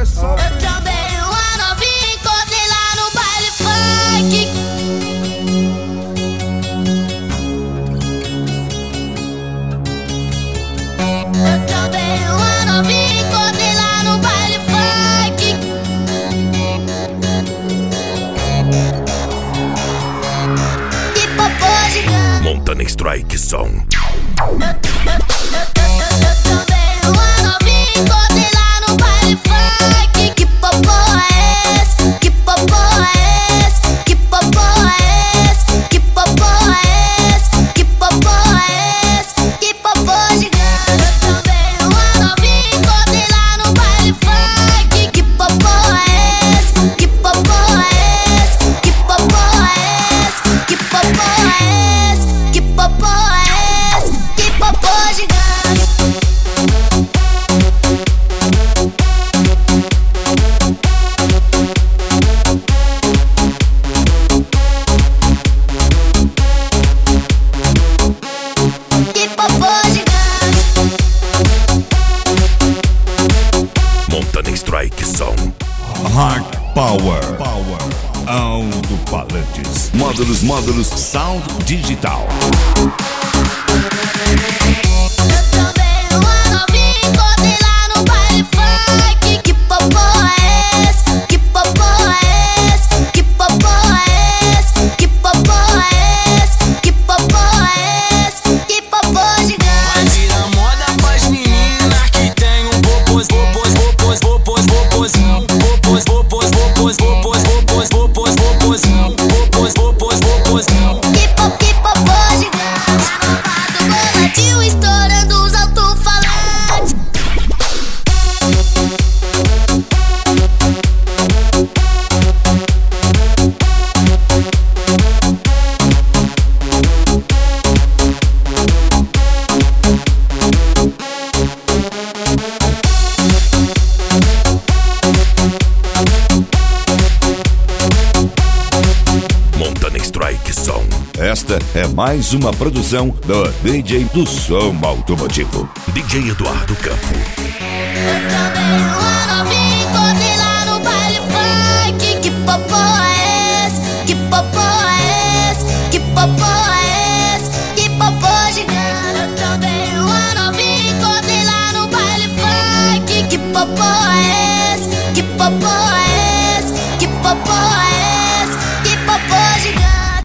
é só. Eu também uma novinha encontrei lá no baile funk. Eu também uma novinha encontrei lá no baile funk. Que popô gigante. Montana Strike Song. Eu também uma novinha encontrei lá no baile funk. Que popô é esse? Que popô é esse? Que popô é esse? Que popô é esse? Que popô é esse? Que popô gigante. Eu também uma novinha encontrei lá no baile funk. Que popô é esse? Que popô é esse? Que popô é esse? Que popô é esse? Que popô é esse? Que popô gigante. Que popô gigante. Montana Strike Song. Hard Power. Alto-falantes. Módulos Sound Digital. Eu também uma novinha encontrei lá no baile funk. Que popô é esse? Que popô é esse? Que popô é esse? Que popô é esse? Que popô é esse? Que popô gigante. Vai virar moda pras meninas que tem um popozão. Que popô gigante. Malvado boladinho estourando os alto-falantes. Montana Strike Song. Esta é mais uma produção do DJ do Som Automotivo. DJ Eduardo Campo. Eu também uma novinha encontrei lá no baile funk. Que popô é esse? Que popô é esse? Que popô é esse? Que popô gigante. Eu também uma novinha encontrei lá no baile funk. Que popô é